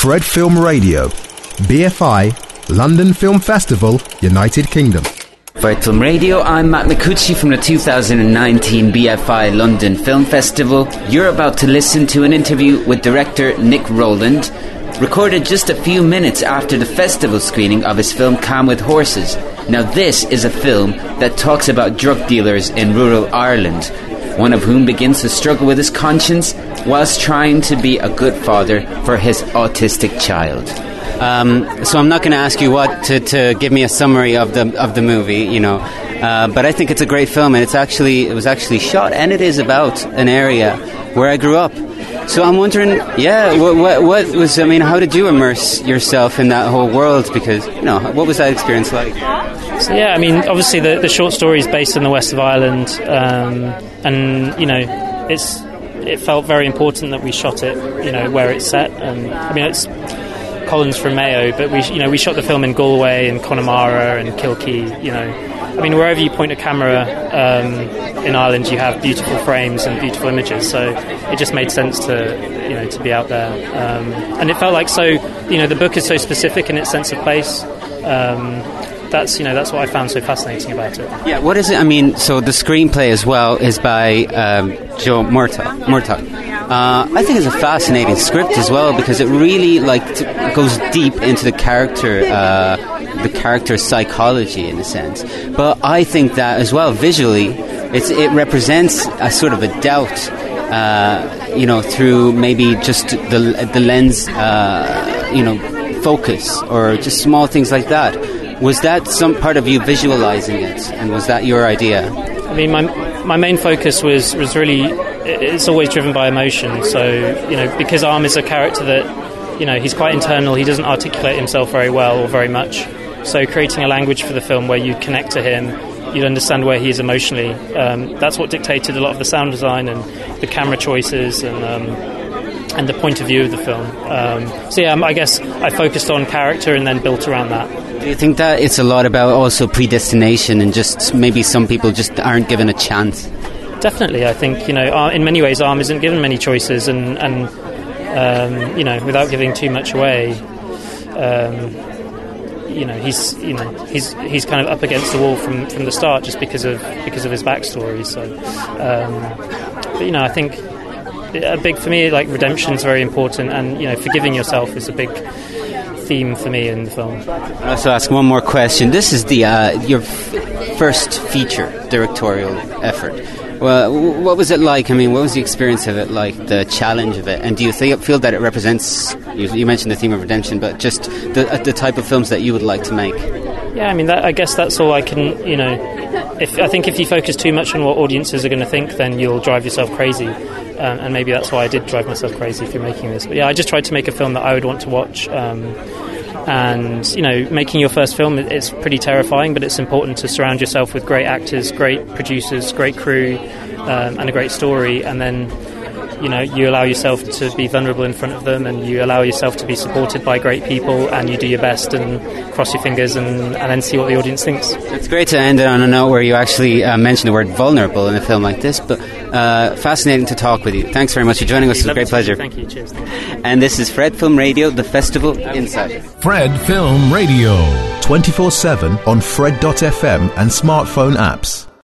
Fred Film Radio, BFI, London Film Festival, United Kingdom. Fred Film Radio, I'm Matt Micucci from the 2019 BFI London Film Festival. You're about to listen to an interview with director Nick Rowland, recorded just a few minutes after the festival screening of his film Calm with Horses. Now this is a film that talks about drug dealers in rural Ireland, one of whom begins to struggle with his conscience whilst trying to be a good father for his autistic child. So I'm not going to ask you to give me a summary of the movie, you know, but I think it's a great film, and it was actually shot, and it is about an area where I grew up. So I'm wondering, what was, I mean, how did you immerse yourself in that whole world? Because, you know, what was that experience like? So, yeah, I mean, obviously the short story is based in the west of Ireland, and, you know, it felt very important that we shot it, you know, where it's set. And I mean, it's Colin's from Mayo, but we shot the film in Galway and Connemara and Kilkee, you know. I mean, wherever you point a camera in Ireland, you have beautiful frames and beautiful images. So it just made sense to be out there. And it felt like the book is so specific in its sense of place. That's what I found so fascinating about it. Yeah, what is it? I mean, so the screenplay as well is by Joe Murtagh. I think it's a fascinating script as well, because it really goes deep into the character psychology in a sense. But I think that as well visually, it represents a sort of a doubt, through maybe just the lens, focus, or just small things like that. Was that some part of you visualizing it, and was that your idea? I mean, my main focus was really, it's always driven by emotion. So, you know, because Arm is a character that, you know, he's quite internal, he doesn't articulate himself very well or very much. So creating a language for the film where you connect to him, you'd understand where he is emotionally. That's what dictated a lot of the sound design and the camera choices and the point of view of the film. I guess I focused on character and then built around that. Do you think that it's a lot about also predestination and just maybe some people just aren't given a chance? Definitely. I think, you know, in many ways Arm isn't given many choices, and without giving too much away, he's kind of up against the wall from the start just because of his backstory. So, I think for me, like, redemption's very important, and, you know, forgiving yourself is a big theme for me in the film. I'll also ask one more question. This is your first feature directorial effort. Well, what was it like? I mean, what was the experience of it like, the challenge of it? And do you feel that it represents, you mentioned the theme of redemption, but just the type of films that you would like to make? Yeah, I mean, I guess that's all I can, you know, I think if you focus too much on what audiences are going to think, then you'll drive yourself crazy. And maybe that's why I did drive myself crazy for making this. But yeah, I just tried to make a film that I would want to watch. And, you know, making your first film, it's pretty terrifying, but it's important to surround yourself with great actors, great producers, great crew, and a great story. And then, you know, you allow yourself to be vulnerable in front of them, and you allow yourself to be supported by great people, and you do your best and cross your fingers and then see what the audience thinks. It's great to end it on a note where you actually mention the word vulnerable in a film like this, but fascinating to talk with you. Thanks very much for joining us. It was a great pleasure. Thank you. Cheers. And this is Fred Film Radio, the Festival Insider. Fred Film Radio. 24/7 on Fred.fm and smartphone apps.